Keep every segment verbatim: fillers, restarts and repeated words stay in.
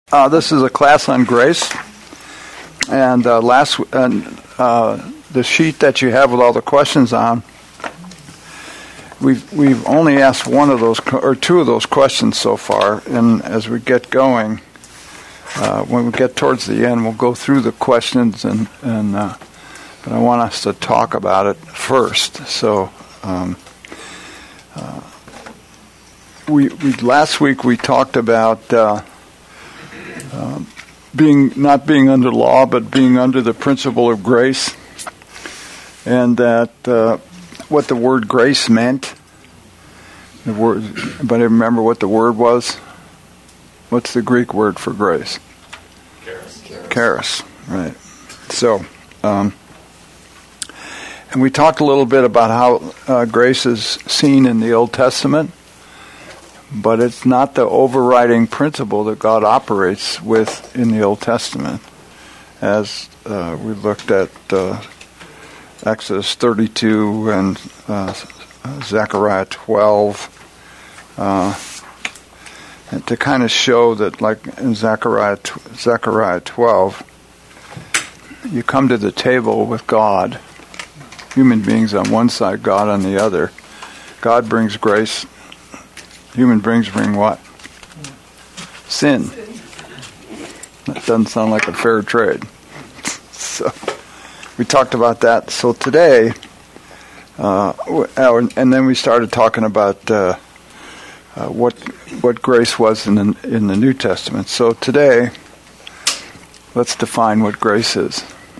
Uh, this is a class on grace, and uh, last and uh, the sheet that you have with all the questions on, we've we've only asked one of those or two of those questions so far. And as we get going, uh, when we get towards the end, we'll go through the questions, and and uh, but I want us to talk about it first. So. Um, uh, we, we last week we talked about. Uh, Uh, being not being under law, but being under the principle of grace, and that uh, what the word grace meant. The word, but I remember what the word was. What's the Greek word for grace? Charis. Charis, right? So, um, and we talked a little bit about how uh, grace is seen in the Old Testament. But it's not the overriding principle that God operates with in the Old Testament. As uh, we looked at uh, Exodus thirty-two and uh, Zechariah twelve, uh, and to kind of show that, like in Zechariah, Zechariah twelve, you come to the table with God, human beings on one side, God on the other. God brings grace. Human beings bring what? Sin. That doesn't sound like a fair trade. So we talked about that. So today, uh, and then we started talking about uh, uh, what what grace was in the, in the New Testament. So today, let's define what grace is.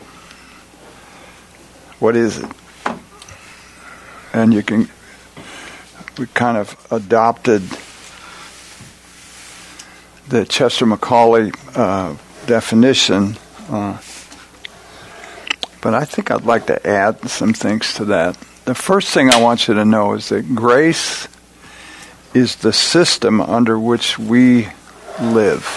What is it? And you can. We kind of adopted the Chester Macaulay uh, definition, uh, but I think I'd like to add some things to that. The first thing I want you to know is that grace is the system under which we live.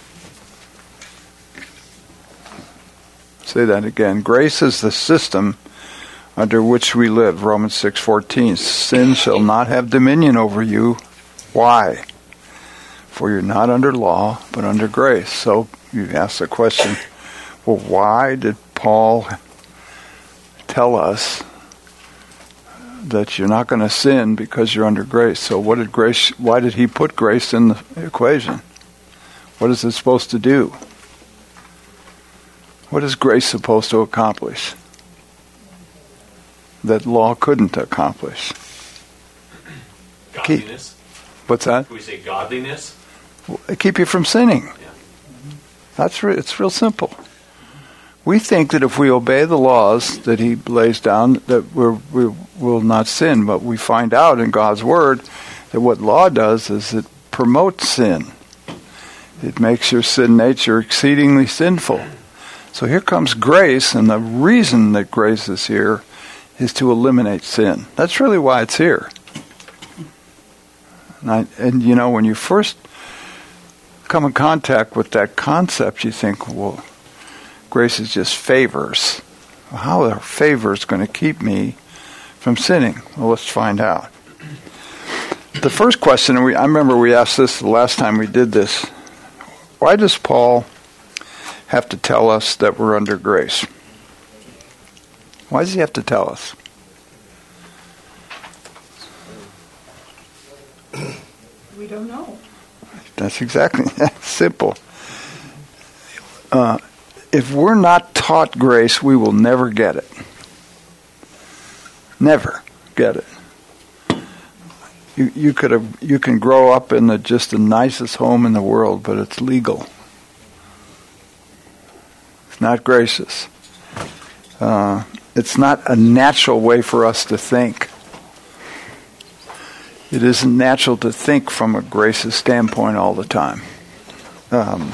Say that again. Grace is the system under which we live. Romans six fourteen. Sin shall not have dominion over you. Why? For you're not under law, but under grace. So you ask the question, well, why did Paul tell us that you're not going to sin because you're under grace? So what did grace? Why did he put grace in the equation? What is it supposed to do? What is grace supposed to accomplish that law couldn't accomplish? Godliness. Keep, what's that? Can we say godliness? Keep you from sinning. Yeah. That's re- it's real simple. We think that if we obey the laws that he lays down, that we're, we will not sin. But we find out in God's Word that what law does is it promotes sin. It makes your sin nature exceedingly sinful. So here comes grace, and the reason that grace is here is to eliminate sin. That's really why it's here. And, I, and you know, when you first come in contact with that concept, you think, well, grace is just favors. Well, how are favors going to keep me from sinning? Well, let's find out. The first question, we, I remember we asked this the last time we did this. Why does Paul have to tell us that we're under grace? Why does he have to tell us? We don't know. That's exactly that's simple. Uh, if we're not taught grace, we will never get it. Never get it. You you could have you can grow up in the just the nicest home in the world, but it's legal. It's not gracious. Uh, It's not a natural way for us to think. It isn't natural to think from a gracious standpoint all the time. Um,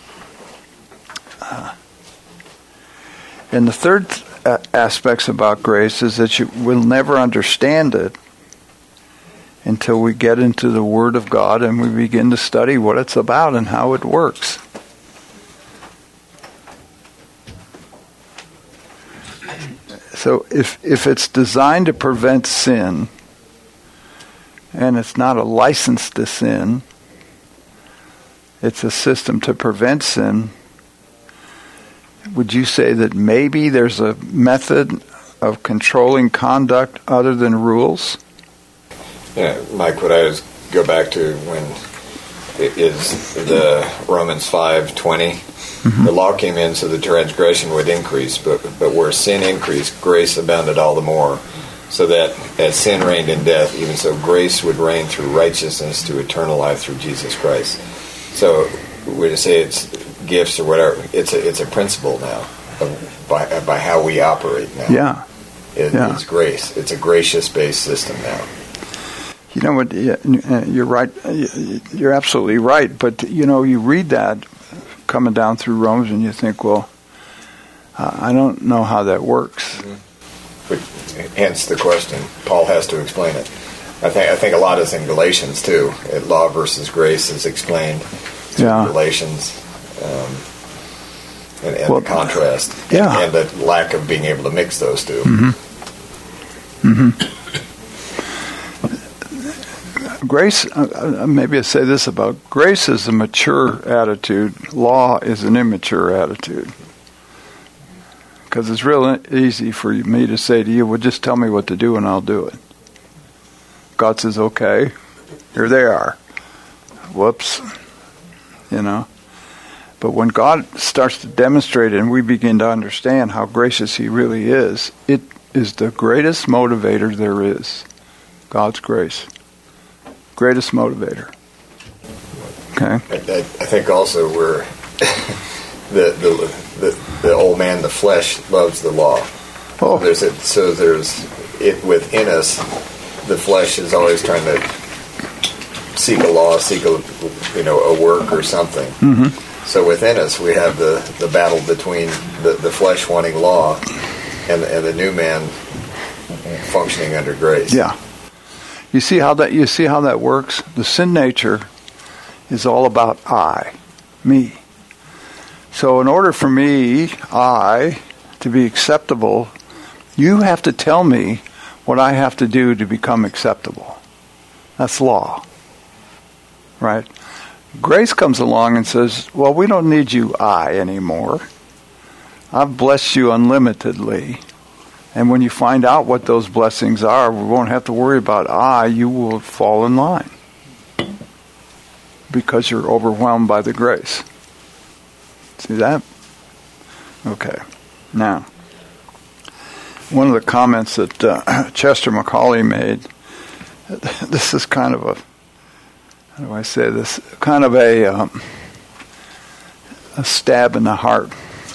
uh, and the third uh, aspects about grace is that you will never understand it until we get into the Word of God and we begin to study what it's about and how it works. So if if it's designed to prevent sin, and it's not a license to sin, it's a system to prevent sin. Would you say that maybe there's a method of controlling conduct other than rules? Yeah, Mike, would I just go back to when it is the Romans five twenty? Mm-hmm. The law came in so the transgression would increase, but but where sin increased, grace abounded all the more. So that as sin reigned in death, even so grace would reign through righteousness to eternal life through Jesus Christ. So we just say it's gifts or whatever. It's a it's a principle now of, by by how we operate now. Yeah. It, yeah. It's grace. It's a gracious-based system now. You know what? You're right. You're absolutely right. But you know, you read that coming down through Romans, and you think, well, uh, I don't know how that works. Mm-hmm. But hence the question. Paul has to explain it. I think I think a lot is in Galatians too. Law versus grace is explained through yeah. Galatians, um, and, and well, the contrast, yeah. and, and the lack of being able to mix those two. Mm-hmm. Mm-hmm. Grace, uh, maybe I say this about grace is a mature attitude. Law is an immature attitude. Because it's real easy for me to say to you, well, just tell me what to do and I'll do it. God says, okay, here they are. Whoops. You know. But when God starts to demonstrate it and we begin to understand how gracious He really is, it is the greatest motivator there is. God's grace. Greatest motivator. Okay. I, I, I think also we're the, the the the old man, the flesh, loves the law. Oh. There's it. So there's it within us. The flesh is always trying to seek a law, seek a you know a work or something. Mm-hmm. So within us, we have the, the battle between the, the flesh wanting law and and the new man functioning under grace. Yeah. You see how that you see how that works? The sin nature is all about I, me. So in order for me, I, to be acceptable, you have to tell me what I have to do to become acceptable. That's law. Right? Grace comes along and says, well, we don't need you I anymore. I've blessed you unlimitedly. And when you find out what those blessings are, we won't have to worry about I, you will fall in line. Because you're overwhelmed by the grace. See that? Okay. Now, one of the comments that uh, Chester McCauley made, this is kind of a, how do I say this, kind of a, um, a stab in the heart.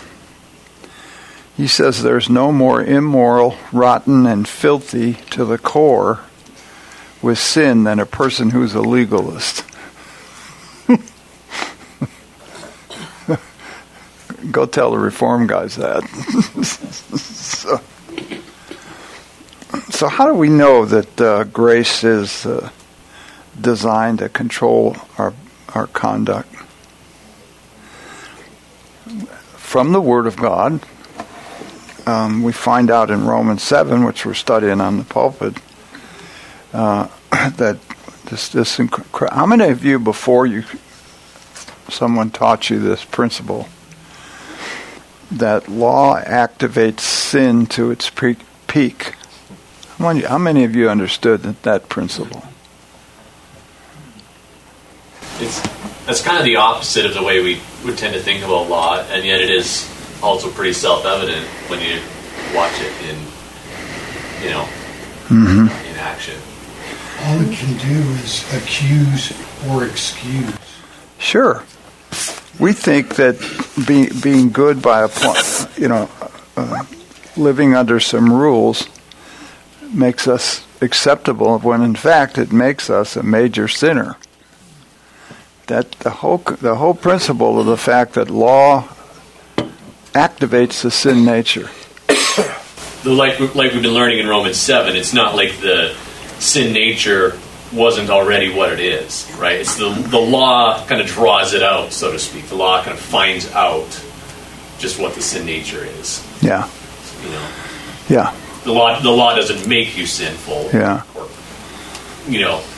He says there's no more immoral, rotten, and filthy to the core with sin than a person who's a legalist. Go tell the Reform guys that. so, so how do we know that uh, grace is uh, designed to control our our conduct? From the Word of God. Um, we find out in Romans seven, which we're studying on the pulpit, uh, that this, this inc- how many of you, before you, someone taught you this principle, that law activates sin to its pre- peak? How many, how many of you understood that, that principle? It's that's kind of the opposite of the way we would tend to think about law, and yet it is also pretty self-evident when you watch it in, you know, mm-hmm. in action. All it can do is accuse or excuse. Sure. We think that being being good by a, you know, uh, living under some rules makes us acceptable, when in fact it makes us a major sinner. That the whole the whole principle of the fact that law activates the sin nature. Like like we've been learning in Romans seven, it's not like the sin nature wasn't already what it is, right? It's the the law kind of draws it out, so to speak. The law kind of finds out just what the sin nature is. Yeah. You know. Yeah. The law the law doesn't make you sinful. Yeah. Or, you know,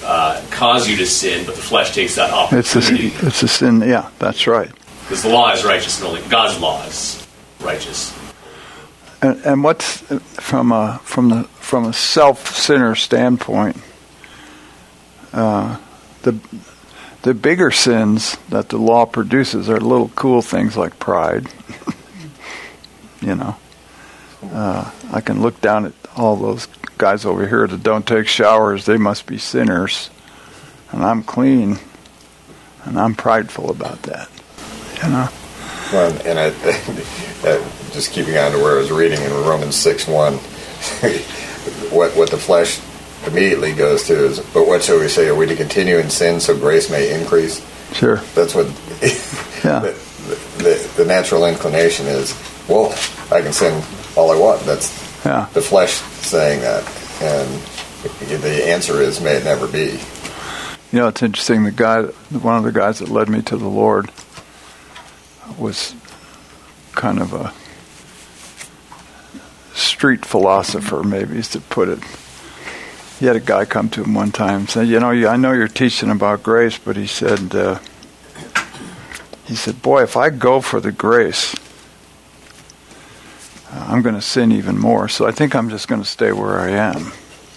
uh, cause you to sin, but the flesh takes that It's a, opportunity. it's a sin. Yeah, that's right. Because the law is righteous, and only God's law is righteous. And, and what's from a from the from a self-sinner standpoint, uh, the the bigger sins that the law produces are little cool things like pride. You know, uh, I can look down at all those guys over here that don't take showers. They must be sinners, and I'm clean, and I'm prideful about that. You know. Well, and I, uh, just keeping on to where I was reading in Romans six one, what what the flesh immediately goes to is, but what shall we say? Are we to continue in sin so grace may increase? Sure. That's what Yeah. the, the, the natural inclination is. Well, I can sin all I want. That's Yeah. the flesh saying that. And the answer is, may it never be. You know, it's interesting. The guy, one of the guys that led me to the Lord, was kind of a street philosopher, maybe is to put it. He had a guy come to him one time and said, "You know, I know you're teaching about grace, but he said, uh, he said, boy, if I go for the grace, uh, I'm going to sin even more. So I think I'm just going to stay where I am."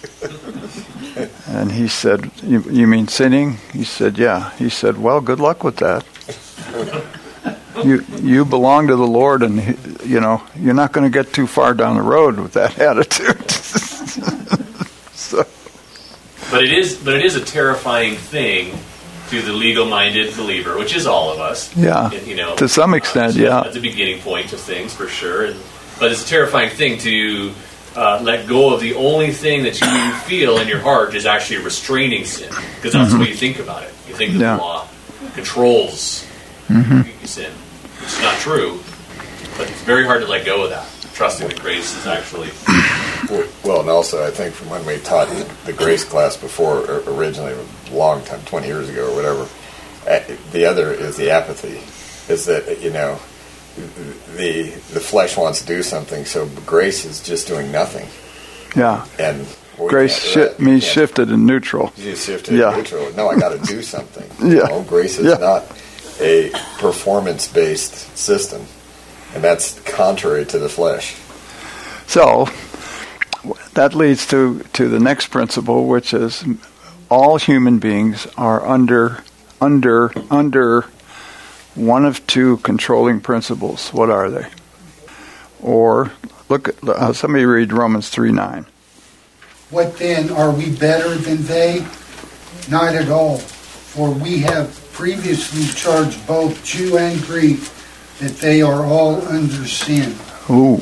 And he said, you, you mean sinning? He said, yeah. He said, well, good luck with that. You you belong to the Lord, and he, you know you're not going to get too far down the road with that attitude. So. But it is, but it is a terrifying thing to the legal-minded believer, which is all of us. Yeah, and, you know, to some extent, uh, so yeah. That's the beginning point of things for sure. And, but it's a terrifying thing to uh, let go of the only thing that you feel in your heart is actually restraining sin, because that's Mm-hmm. the way you think about it. You think that Yeah. the law controls Mm-hmm. sin. It's not true, but it's very hard to let go of that. Trusting that grace is actually... Well, and also I think from when we taught the grace class before, originally a long time, twenty years ago or whatever, the other is the apathy. Is that, you know, the the flesh wants to do something, so grace is just doing nothing. Yeah. And well, Grace shi- means shifted and neutral. You shifted Yeah. and neutral. No, I got to do something. Yeah. No, grace is Yeah. not a performance-based system, and that's contrary to the flesh. So that leads to, to the next principle, which is all human beings are under under under one of two controlling principles. What are they? Or look at uh, somebody read Romans three nine. What then, are we better than they? Not at all. For we have previously charged both Jew and Greek that they are all under sin. Ooh.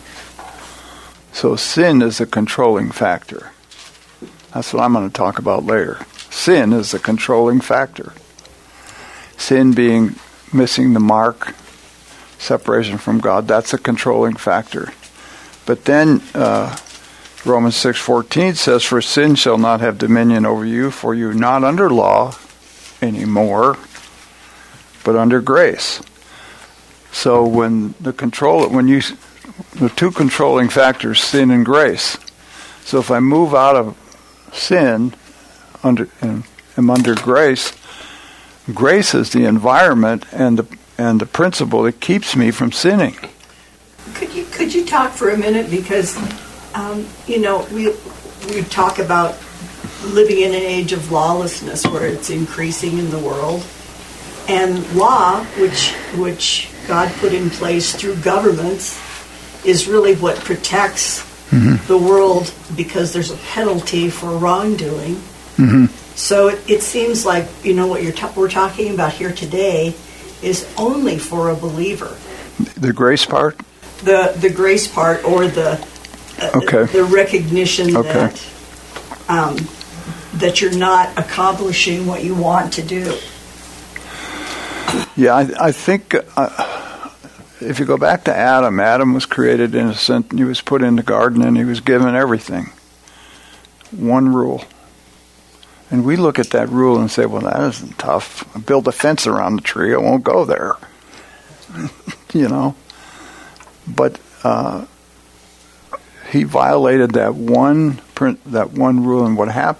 So sin is a controlling factor. That's what I'm going to talk about later. Sin is a controlling factor. Sin being missing the mark, separation from God, that's a controlling factor. But then uh, Romans six fourteen says, "For sin shall not have dominion over you, for you are not under law anymore, but under grace." So when the control, when you, the two controlling factors, sin and grace. So if I move out of sin, under and am under grace, grace is the environment and the and the principle that keeps me from sinning. Could you could you talk for a minute, because um, you know we we talk about living in an age of lawlessness where it's increasing in the world, and law, which which God put in place through governments, is really what protects mm-hmm. the world, because there's a penalty for wrongdoing. Mm-hmm. So it, it seems like, you know, what you're ta- we're talking about here today is only for a believer. The grace part? The the grace part, or the uh, okay. the recognition okay. that um, that you're not accomplishing what you want to do. Yeah, I, I think uh, if you go back to Adam, Adam was created innocent. He was put in the garden, and he was given everything. One rule. And we look at that rule and say, well, that isn't tough. I build a fence around the tree. I won't go there. You know? But uh, he violated that one print, that one rule, and what happened?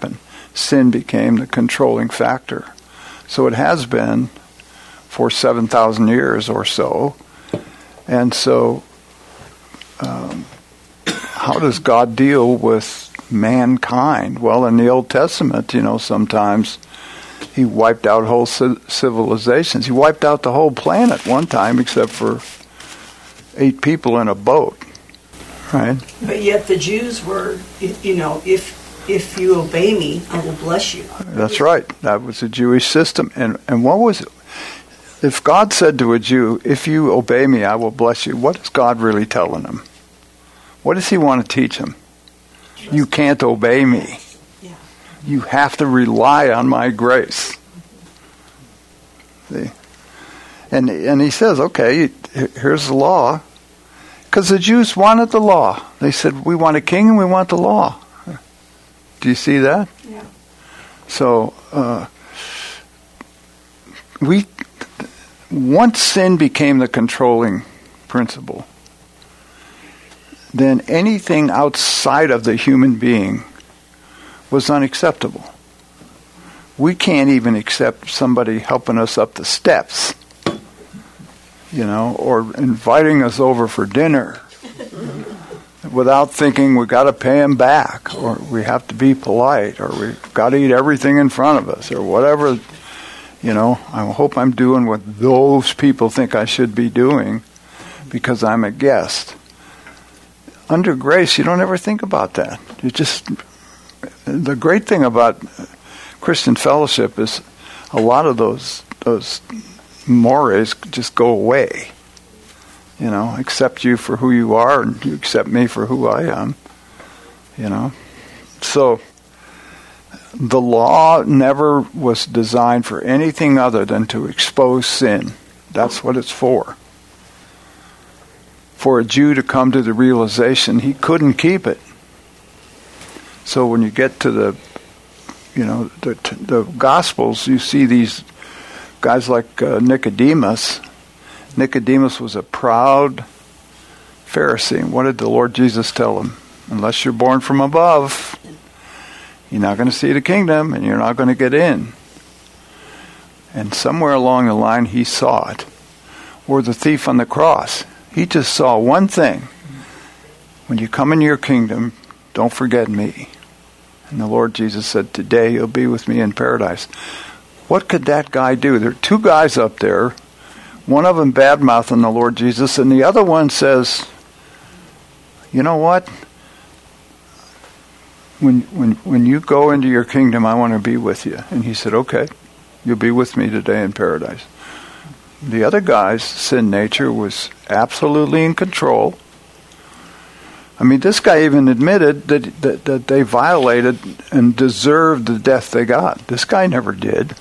sin became the controlling factor. So it has been for seven thousand years or so. And so um, how does God deal with mankind? Well, in the Old Testament, you know, sometimes he wiped out whole civilizations. He wiped out the whole planet one time except for eight people in a boat, right? But yet the Jews were, you know, if if you obey me, I will bless you. That's right. That was a Jewish system. And and what was it? If God said to a Jew, if you obey me, I will bless you, what is God really telling him? What does he want to teach him? You can't obey me. Yeah. You have to rely on my grace. See? And and he says, okay, here's the law. Because the Jews wanted the law. They said, we want a king and we want the law. Do you see that? Yeah. So, uh, we, once sin became the controlling principle, then anything outside of the human being was unacceptable. We can't even accept somebody helping us up the steps, you know, or inviting us over for dinner without thinking we got to pay them back, or we have to be polite, or we've got to eat everything in front of us, or whatever. You know, I hope I'm doing what those people think I should be doing because I'm a guest. Under grace, you don't ever think about that. You just, the great thing about Christian fellowship is a lot of those those mores just go away. You know, accept you for who you are, and you accept me for who I am. You know, so the law never was designed for anything other than to expose sin. That's what it's for. For a Jew to come to the realization he couldn't keep it. So when you get to the, you know, the, the Gospels, you see these guys like uh, Nicodemus. Nicodemus was a proud Pharisee. And what did the Lord Jesus tell him? Unless you're born from above, you're not going to see the kingdom, and you're not going to get in. And somewhere along the line, he saw it. Or the thief on the cross. He just saw one thing. When you come into your kingdom, don't forget me. And the Lord Jesus said, today you'll be with me in paradise. What could that guy do? There are two guys up there. One of them bad-mouthing the Lord Jesus, and the other one says, you know what? When when when you go into your kingdom, I want to be with you. And he said, okay, you'll be with me today in paradise. The other guy's sin nature was absolutely in control. I mean, this guy even admitted that, that, that they violated and deserved the death they got. This guy never did.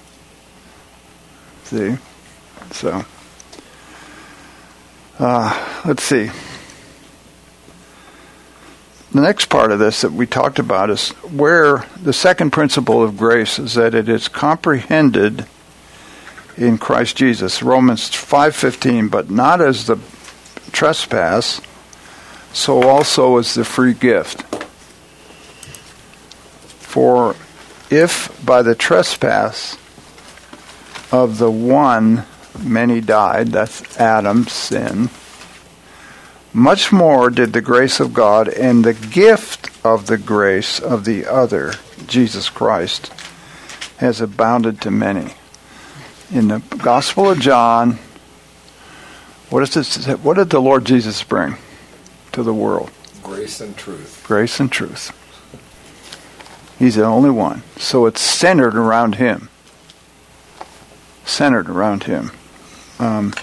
See? So, uh, let's see. The next part of this that we talked about is where the second principle of grace is that it is comprehended in Christ Jesus. Romans five fifteen, but not as the trespass, so also as the free gift. For if by the trespass of the one many died, that's Adam's sin, much more did the grace of God and the gift of the grace of the other, Jesus Christ, has abounded to many. In the Gospel of John, what is this? What did the Lord Jesus bring to the world? Grace and truth. Grace and truth. He's the only one. So it's centered around him. Centered around him. Um,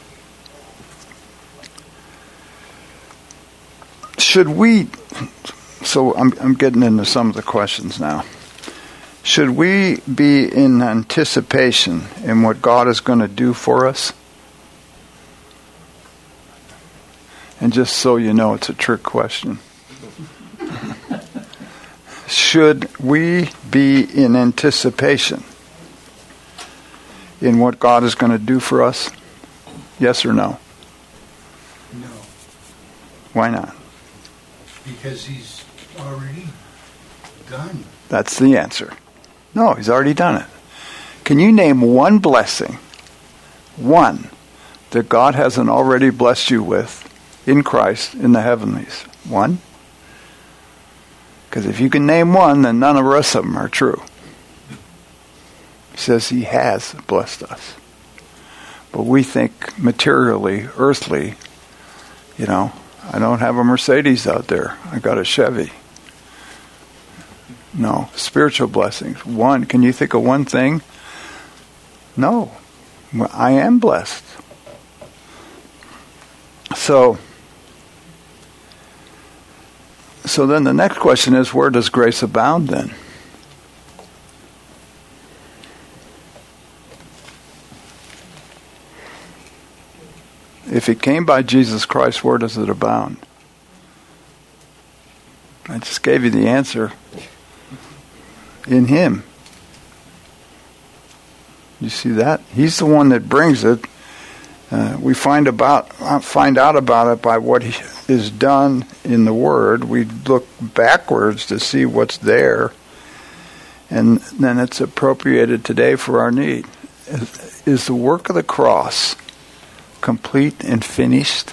should we, so I'm, I'm getting into some of the questions now. Should we be in anticipation in what God is going to do for us? And just so you know, it's a trick question. Should we be in anticipation in what God is going to do for us? Yes or no? No. Why not? Because he's already done That's the answer. No, he's already done it. Can you name one blessing, one, that God hasn't already blessed you with in Christ in the heavenlies? One? Because if you can name one, then none of the rest of them are true. He says he has blessed us. But we think materially, earthly, you know, I don't have a Mercedes out there. I got a Chevy. No. Spiritual blessings. One. Can you think of one thing? No. I am blessed. So, so then the next question is, where does grace abound then? If it came by Jesus Christ, where does it abound? I just gave you the answer. In Him. You see that? He's the one that brings it. Uh, we find about find out about it by what He is done in the Word. We look backwards to see what's there, and then it's appropriated today for our need. Is, is the work of the cross complete and finished?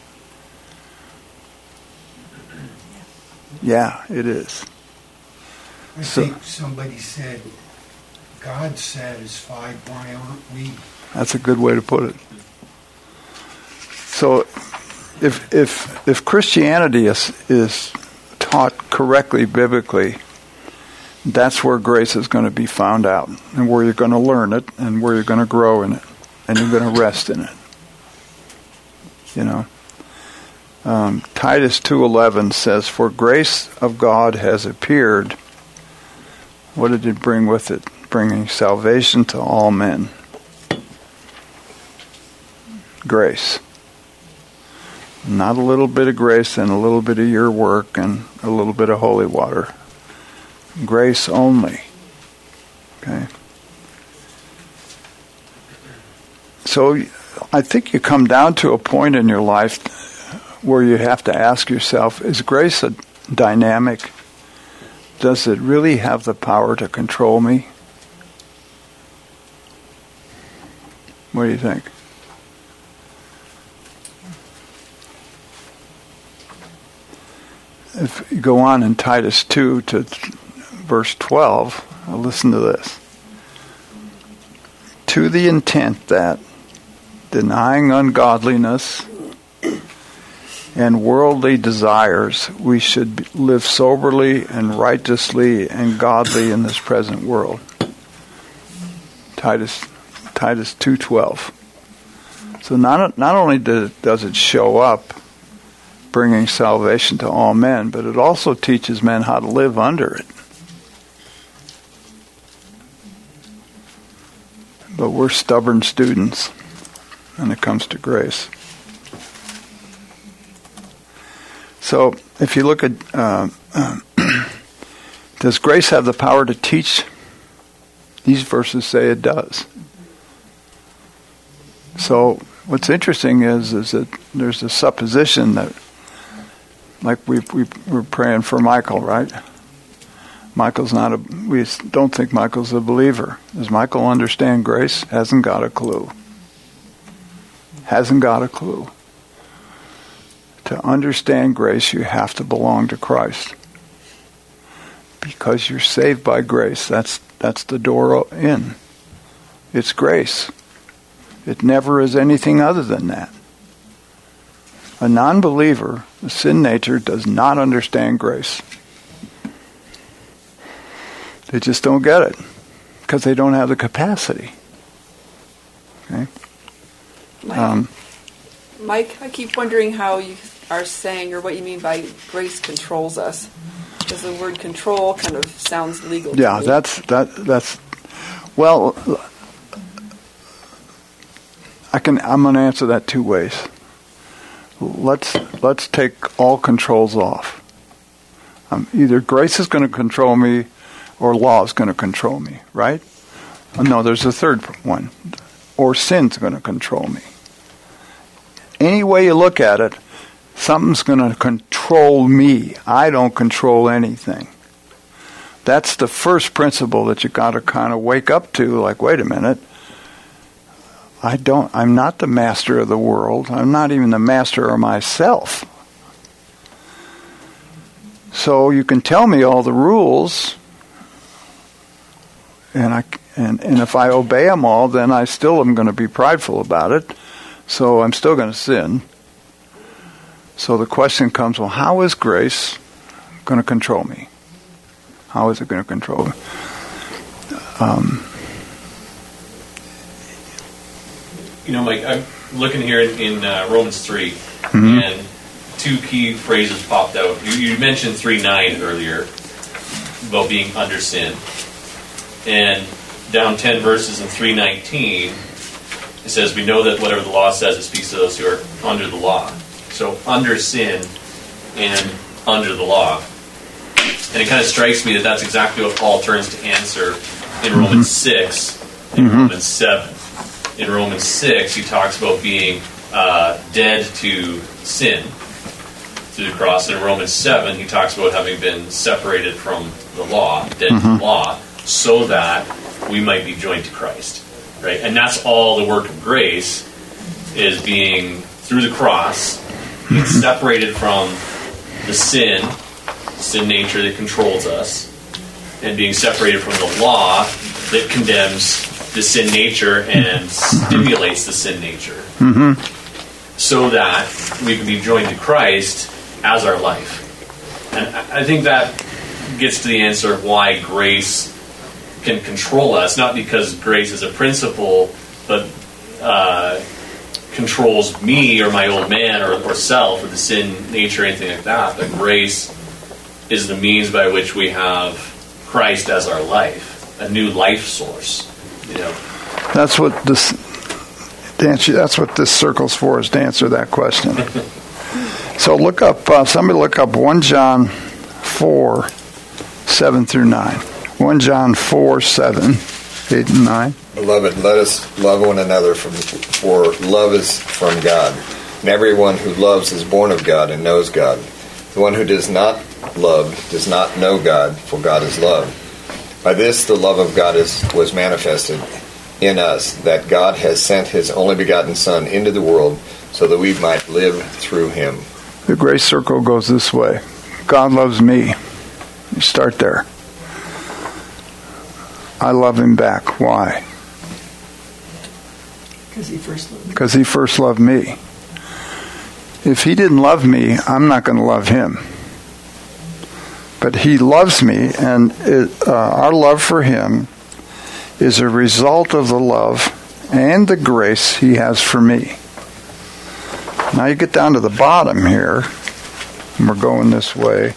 Yeah, it is. I So- think somebody said, God satisfied, why aren't we? That's a good way to put it. So, if if if Christianity is is taught correctly biblically, that's where grace is going to be found out, and where you're going to learn it, and where you're going to grow in it, and you're going to rest in it. You know, um, Titus two eleven says, "For grace of God has appeared." What did it bring with it? Bringing salvation to all men. Grace. Not a little bit of grace and a little bit of your work and a little bit of holy water. Grace only. Okay? So I think you come down to a point in your life where you have to ask yourself, is grace a dynamic? Does it really have the power to control me? What do you think? If you go on in Titus two to verse twelve, listen to this. To the intent that, denying ungodliness and worldly desires, we should live soberly and righteously and godly in this present world. Titus Titus two twelve. So not not only does it show up bringing salvation to all men, but it also teaches men how to live under it. But we're stubborn students when it comes to grace. So if you look at, uh, uh, does grace have the power to teach? These verses say it does. So what's interesting is is that there's a supposition that, like we we we're praying for Michael, right? Michael's not a. We don't think Michael's a believer. Does Michael understand grace? Hasn't got a clue. Hasn't got a clue. To understand grace, you have to belong to Christ. Because you're saved by grace. That's that's the door in. It's grace. It never is anything other than that. A non-believer, the sin nature, does not understand grace. They just don't get it. Because they don't have the capacity. Okay? Mike, Um, Mike, I keep wondering how you are saying, or what you mean by grace controls us. Because the word control kind of sounds legal to yeah, me. that's that that's well I can I'm going to answer that two ways. Let's let's take all controls off. Um, either grace is going to control me or law is going to control me, right? Oh, no, there's a third one. Or sin's going to control me. Any way you look at it, something's going to control me. I don't control anything. That's the first principle that you got to kind of wake up to, like, wait a minute. I don't, I'm not the master of the world. I'm not even the master of myself. So you can tell me all the rules, and I and, and if I obey them all, then I still am going to be prideful about it. So I'm still going to sin. So the question comes, well, how is grace going to control me? How is it going to control me? Um, you know, Mike, I'm looking here in, in uh, Romans three, mm-hmm. and two key phrases popped out. You, you mentioned three nine earlier about being under sin. And down ten verses in three nineteen, it says, we know that whatever the law says, it speaks to those who are under the law. So under sin and under the law. And it kind of strikes me that that's exactly what Paul turns to answer in Romans mm-hmm. six and mm-hmm. Romans seven. In Romans six, he talks about being uh, dead to sin through the cross. And in Romans seven, he talks about having been separated from the law, dead mm-hmm. to the law, so that we might be joined to Christ. Right? And that's all the work of grace, is being, through the cross, being mm-hmm. separated from the sin, sin nature that controls us, and being separated from the law that condemns the sin nature and stimulates the sin nature, mm-hmm. so that we can be joined to Christ as our life. And I think that gets to the answer of why grace can control us, not because grace is a principle, but uh, controls me or my old man or, or self or the sin nature or anything like that, but grace is the means by which we have Christ as our life, a new life source. You know, that's what this to answer, that's what this circle's for, is to answer that question. So look up, uh, somebody look up First John four, seven through nine. First John four, seven, eight, and nine. Beloved, let us love one another, from, for love is from God. And everyone who loves is born of God and knows God. The one who does not love does not know God, for God is love. By this the love of God is was manifested in us, that God has sent His only begotten Son into the world so that we might live through Him. The grace circle goes this way. God loves me. You start there. I love Him back. Why? Because He first loved me. Because He first loved me. If He didn't love me, I'm not going to love Him. But He loves me, and it, uh, our love for Him is a result of the love and the grace He has for me. Now you get down to the bottom here, and we're going this way.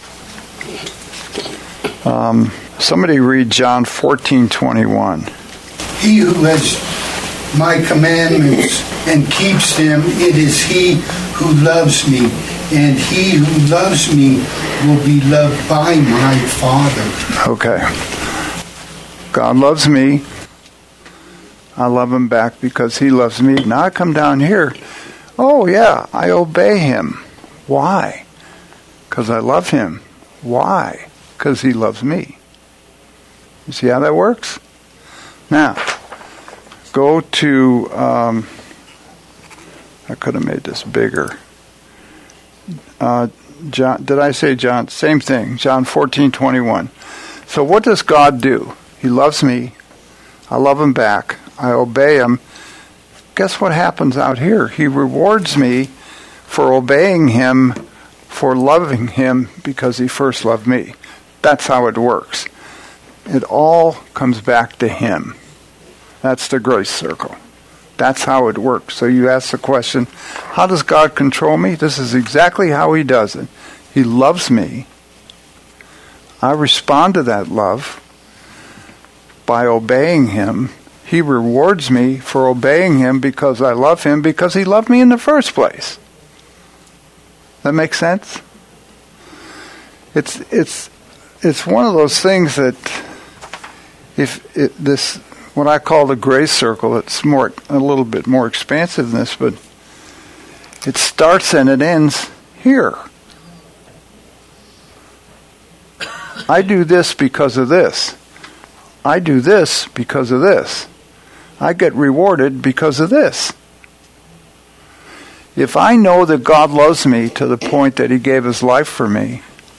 Um, somebody read John fourteen twenty-one. He who has my commandments and keeps them, it is he who loves me. And he who loves me will be loved by my Father. Okay. God loves me. I love Him back because He loves me. Now I come down here. Oh, yeah, I obey Him. Why? Because I love Him. Why? Because He loves me. You see how that works? Now, go to... Um, I could have made this bigger. Uh, John, did I say John? Same thing. John fourteen twenty-one. So what does God do? He loves me. I love Him back. I obey Him. Guess what happens out here? He rewards me for obeying Him, for loving Him because He first loved me. That's how it works. It all comes back to Him. That's the grace circle. That's how it works. So you ask the question, how does God control me? This is exactly how He does it. He loves me. I respond to that love by obeying Him. He rewards me for obeying Him because I love Him, because He loved me in the first place. That makes sense? It's it's it's one of those things that if it, this what I call the grace circle, it's more a little bit more expansive than this, but it starts and it ends here. I do this because of this. I do this because of this. I get rewarded because of this. If I know that God loves me to the point that he gave his life for me,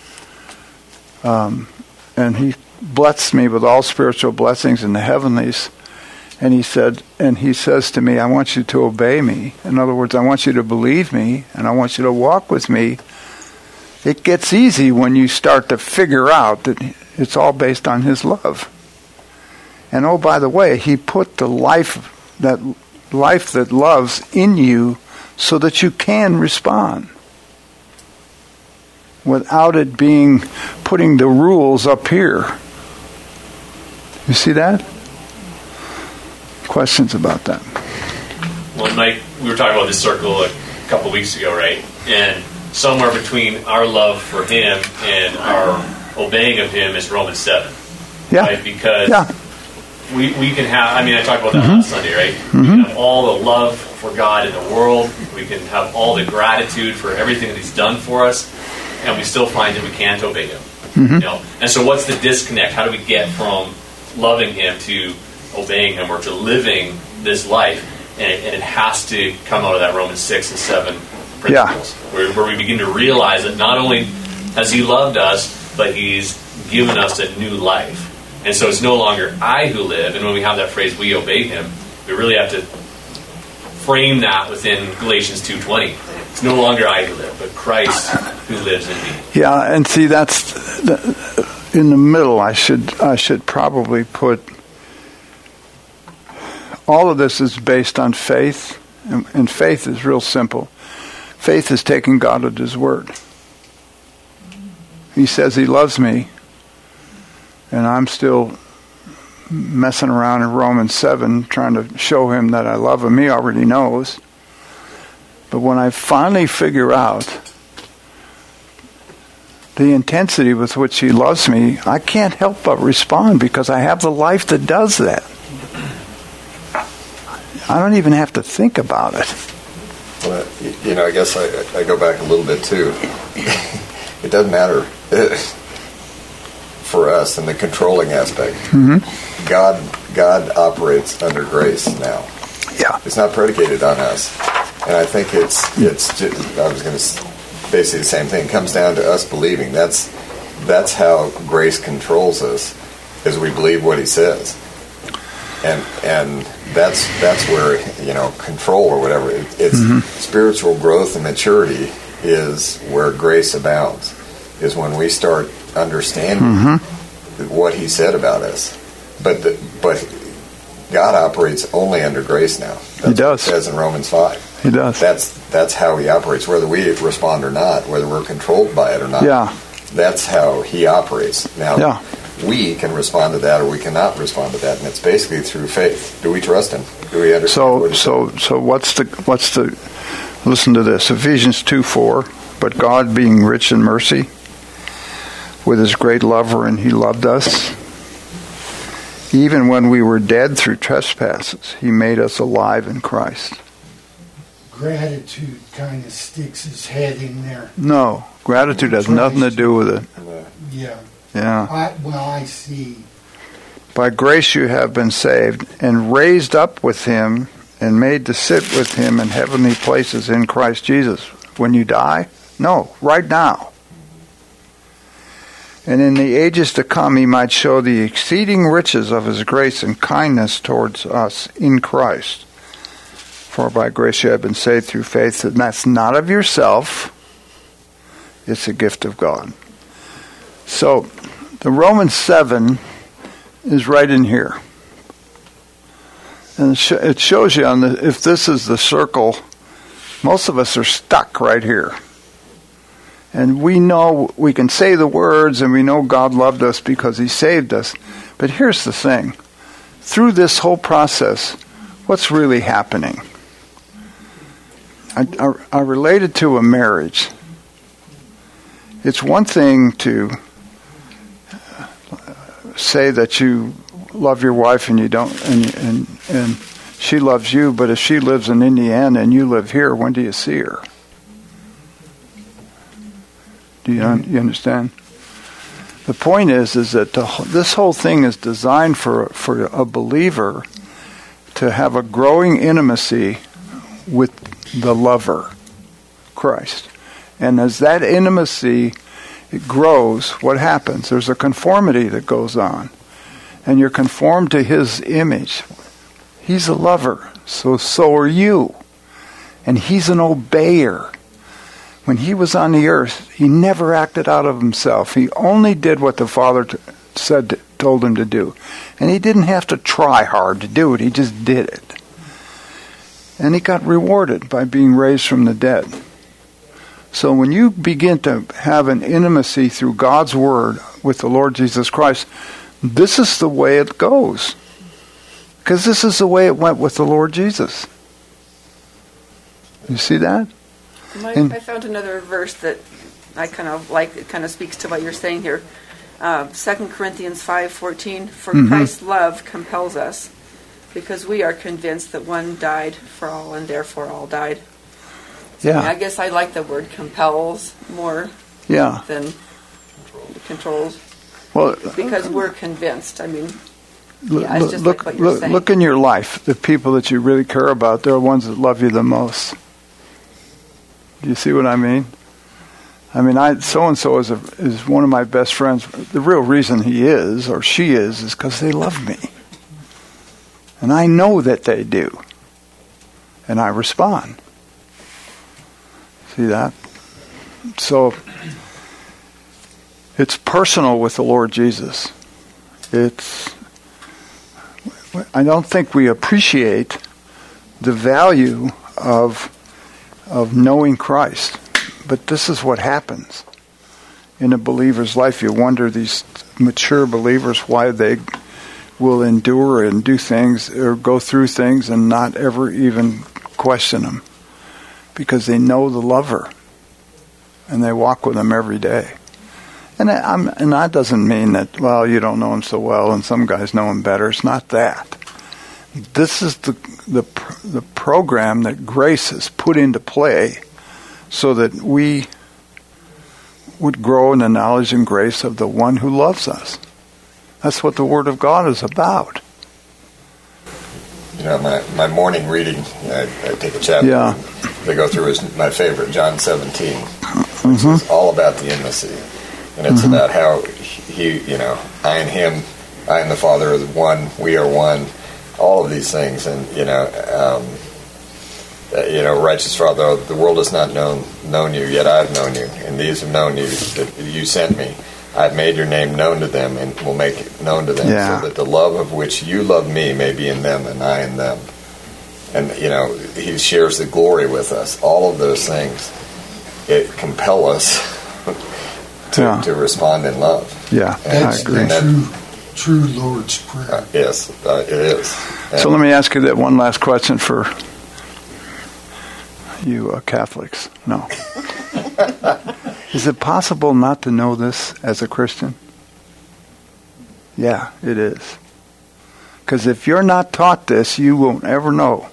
um, and he blessed me with all spiritual blessings in the heavenlies, and he said, and he says to me, I want you to obey me. In other words, I want you to believe me, and I want you to walk with me. It gets easy when you start to figure out that it's all based on his love. And oh, by the way, he put the life, that life that loves in you so that you can respond without it being putting the rules up here. You see that? Questions about that? Well, Mike, we were talking about this circle a couple weeks ago, right? And somewhere between our love for him and our obeying of him is Romans seven. Yeah. Right? Because yeah. we, we can have, I mean, I talked about that Mm-hmm. last Sunday, right? Mm-hmm. We can have all the love for God in the world. We can have all the gratitude for everything that he's done for us. And we still find that we can't obey him. Mm-hmm. You know? And so what's the disconnect? How do we get from loving him to obeying him or to living this life? And it, and it has to come out of that Romans six and seven principles, yeah. where, where we begin to realize that not only has he loved us, but he's given us a new life. And so it's no longer I who live. And when we have that phrase, we obey him, we really have to frame that within Galatians two twenty. It's no longer I who live, but Christ who lives in me. Yeah, and see, that's the, in the middle. I should I should probably put all of this is based on faith, and, and faith is real simple. Faith is taking God at his word. He says he loves me, and I'm still messing around in Romans seven trying to show him that I love him. He already knows. But when I finally figure out the intensity with which he loves me, I can't help but respond because I have the life that does that. I don't even have to think about it. Well, you know, I guess I, I go back a little bit too. It doesn't matter for us in the controlling aspect. Mm-hmm. God, God operates under grace now. Yeah, it's not predicated on us, and I think it's it's. Just, I was going to basically the same thing. It comes down to us believing. That's that's how grace controls us, is we believe what He says, and and that's that's where, you know, control or whatever. It, it's mm-hmm. spiritual growth and maturity is where grace abounds. Is when we start understanding mm-hmm. what He said about us, but the, but. God operates only under grace now. That's He does. What it says in Romans five. He does. That's that's how He operates, whether we respond or not, whether we're controlled by it or not. Yeah. That's how He operates. Now, yeah. we can respond to that or we cannot respond to that, and it's basically through faith. Do we trust Him? Do we understand so, what He so, said? so what's the, what's the, listen to this, Ephesians two four, but God being rich in mercy, with His great love wherein He loved us, even when we were dead through trespasses, He made us alive in Christ. Gratitude kind of sticks his head in there. No, gratitude has Christ. nothing to do with it. Yeah. Yeah. I, well, I see. By grace you have been saved, and raised up with Him, and made to sit with Him in heavenly places in Christ Jesus. When you die? No, right now. And in the ages to come He might show the exceeding riches of His grace and kindness towards us in Christ. For by grace you have been saved through faith, and that's not of yourself, it's a gift of God. So, the Romans seven is right in here. And it shows you, on the, if this is the circle, most of us are stuck right here. And we know, we can say the words, and we know God loved us because He saved us. But here's the thing. Through this whole process, what's really happening? I, I, I relate it to a marriage. It's one thing to say that you love your wife and you don't, and, and, and she loves you, but if she lives in Indiana and you live here, when do you see her? Do you, un- you understand? The point is, is that the, this whole thing is designed for for a believer to have a growing intimacy with the lover, Christ. And as that intimacy it grows, what happens? There's a conformity that goes on. And you're conformed to his image. He's a lover, so so are you. And he's an obeyer. When he was on the earth, he never acted out of himself. He only did what the Father t- said, told him to do. And he didn't have to try hard to do it. He just did it. And he got rewarded by being raised from the dead. So when you begin to have an intimacy through God's Word with the Lord Jesus Christ, this is the way it goes. Because this is the way it went with the Lord Jesus. You see that? Mike, And- I found another verse that I kind of like. It kind of speaks to what you're saying here. Uh, Second Corinthians five fourteen. For Mhm. Christ's love compels us, because we are convinced that one died for all, and therefore all died. So, Yeah. I, mean, I guess I like the word compels more Yeah. than controls, Well, because we're convinced. I mean, L- Yeah, it's look, just look, like what you're look, saying. look in your life. The people that you really care about, they're the ones that love you the most. Do you see what I mean? I mean, I so and so is a, is one of my best friends. The real reason he is or she is is because they love me, and I know that they do, and I respond. See that? So it's personal with the Lord Jesus. It's I don't think we appreciate the value of of knowing Christ. But this is what happens in a believer's life. You wonder, these mature believers, why they will endure and do things or go through things and not ever even question them. Because they know the lover and they walk with him every day. And, I'm, and that doesn't mean that, well, you don't know him so well and some guys know him better. It's not that. This is the the the program that grace has put into play so that we would grow in the knowledge and grace of the one who loves us. That's what the Word of God is about. You know, my, my morning reading, I, I take a chapter Yeah. they go through is my favorite, John seventeen, which Mm-hmm. is all about the intimacy. And it's Mhm. about how he, you know, I and him, I and the Father are one, we are one, all of these things. And, you know, um, uh, you know, righteous Father, the world has not known known you, yet I have known you. And these have known you, that you sent me. I've made your name known to them and will make it known to them, Yeah. so that the love of which you love me may be in them and I in them. And, you know, he shares the glory with us. All of those things, it compel us to, Yeah. to respond in love. Yeah, That's I agree. the true, true Lord's Prayer. Uh, yes, uh, it is. And So let me ask you that one last question for you uh, Catholics. No. Is it possible not to know this as a Christian? Yeah, it is. Because if you're not taught this, you won't ever know.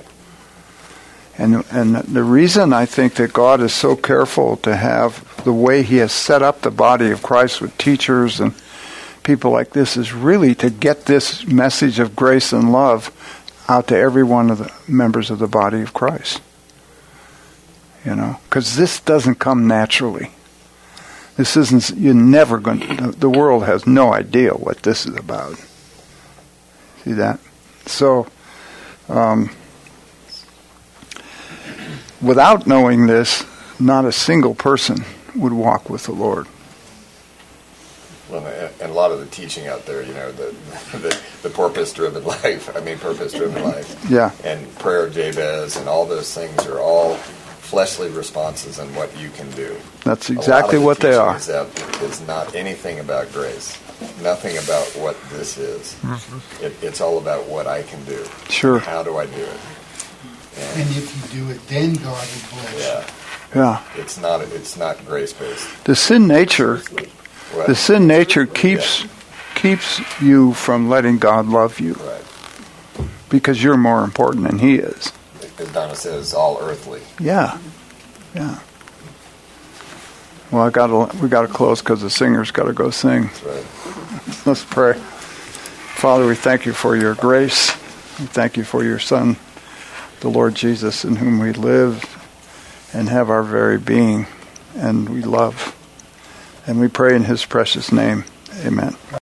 And and the reason I think that God is so careful to have the way He has set up the body of Christ with teachers and people like this is really to get this message of grace and love out to every one of the members of the body of Christ. You know, because this doesn't come naturally. This isn't, you're never going to, the world has no idea what this is about. See that? So, um, without knowing this, not a single person would walk with the Lord. Well, and a lot of the teaching out there, you know, the the, the purpose-driven life. I mean, purpose-driven life. Yeah. And prayer of Jabez and all those things are all fleshly responses on what you can do. That's A lot exactly of the what they teaching are. Is, that is not anything about grace. Nothing about what this is. It, it's all about what I can do. Sure. How do I do it? And, And if you do it, then God will bless yeah, Yeah. it's not it's not grace-based. The sin nature, What? the sin nature keeps keeps you from letting God love you Right. because you're more important than He is. As Donna says, all earthly. Yeah. Yeah. Well, I got we got to close because the singer's got to go sing. Right. Let's pray. Father, we thank you for your grace. We thank you for your Son, the Lord Jesus, in whom we live and have our very being, and we love. And we pray in his precious name. Amen.